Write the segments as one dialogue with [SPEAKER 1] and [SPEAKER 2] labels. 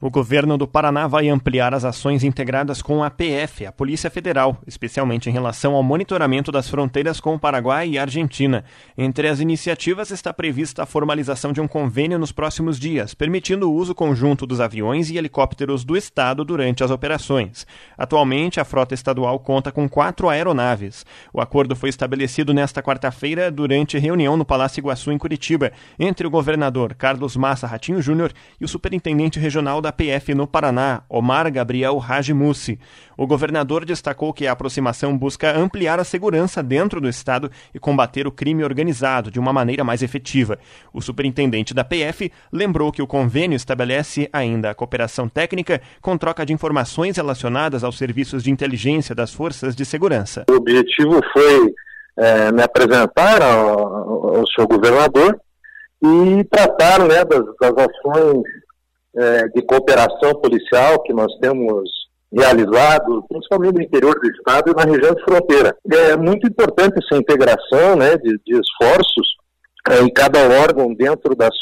[SPEAKER 1] O governo do Paraná vai ampliar as ações integradas com a PF, a Polícia Federal, especialmente em relação ao monitoramento das fronteiras com o Paraguai e a Argentina. Entre as iniciativas está prevista a formalização de um convênio nos próximos dias, permitindo o uso conjunto dos aviões e helicópteros do Estado durante as operações. Atualmente, a frota estadual conta com 4 aeronaves. O acordo foi estabelecido nesta quarta-feira durante reunião no Palácio Iguaçu, em Curitiba, entre o governador Carlos Massa Ratinho Júnior e o superintendente regional da PF no Paraná, Omar Gabriel Rajimussi. O governador destacou que a aproximação busca ampliar a segurança dentro do estado e combater o crime organizado de uma maneira mais efetiva. O superintendente da PF lembrou que o convênio estabelece ainda a cooperação técnica com troca de informações relacionadas aos serviços de inteligência das forças de segurança.
[SPEAKER 2] O objetivo foi me apresentar ao senhor governador e tratar das ações de cooperação policial que nós temos realizado, principalmente no interior do estado e na região de fronteira. É muito importante essa integração de esforços em cada órgão dentro das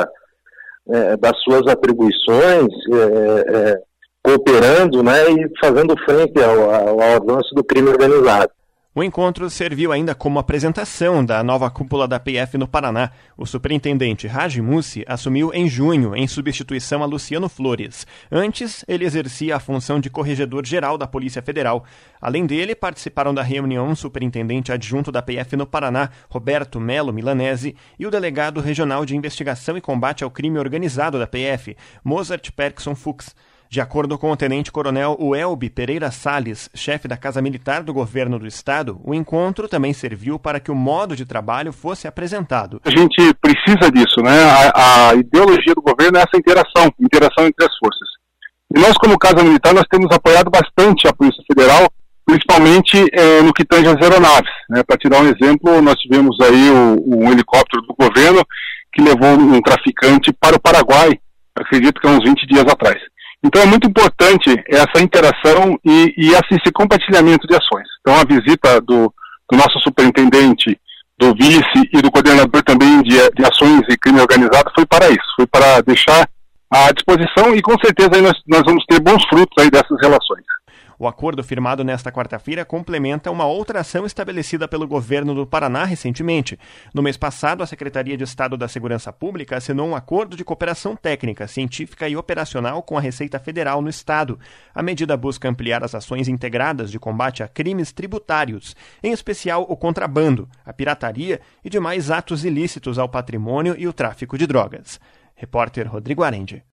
[SPEAKER 2] suas atribuições, cooperando e fazendo frente ao avanço do crime organizado.
[SPEAKER 1] O encontro serviu ainda como apresentação da nova cúpula da PF no Paraná. O superintendente Rajimussi assumiu em junho, em substituição a Luciano Flores. Antes, ele exercia a função de corregedor-geral da Polícia Federal. Além dele, participaram da reunião o superintendente adjunto da PF no Paraná, Roberto Melo Milanese, e o delegado regional de investigação e combate ao crime organizado da PF, Mozart Perkson Fuchs. De acordo com o tenente-coronel Uelbi Pereira Salles, chefe da Casa Militar do Governo do Estado, o encontro também serviu para que o modo de trabalho fosse apresentado.
[SPEAKER 3] A gente precisa disso, A ideologia do governo é essa interação entre as forças. E nós, como Casa Militar, nós temos apoiado bastante a Polícia Federal, principalmente no que tange às aeronaves. Para te dar um exemplo, nós tivemos aí um helicóptero do governo que levou um traficante para o Paraguai, acredito que há uns 20 dias atrás. Então é muito importante essa interação e esse compartilhamento de ações. Então a visita do nosso superintendente, do vice e do coordenador também de ações e crime organizado foi para isso, foi para deixar à disposição e com certeza aí nós vamos ter bons frutos aí dessas relações.
[SPEAKER 1] O acordo firmado nesta quarta-feira complementa uma outra ação estabelecida pelo governo do Paraná recentemente. No mês passado, a Secretaria de Estado da Segurança Pública assinou um acordo de cooperação técnica, científica e operacional com a Receita Federal no estado. A medida busca ampliar as ações integradas de combate a crimes tributários, em especial o contrabando, a pirataria e demais atos ilícitos ao patrimônio e o tráfico de drogas. Repórter Rodrigo Arendi.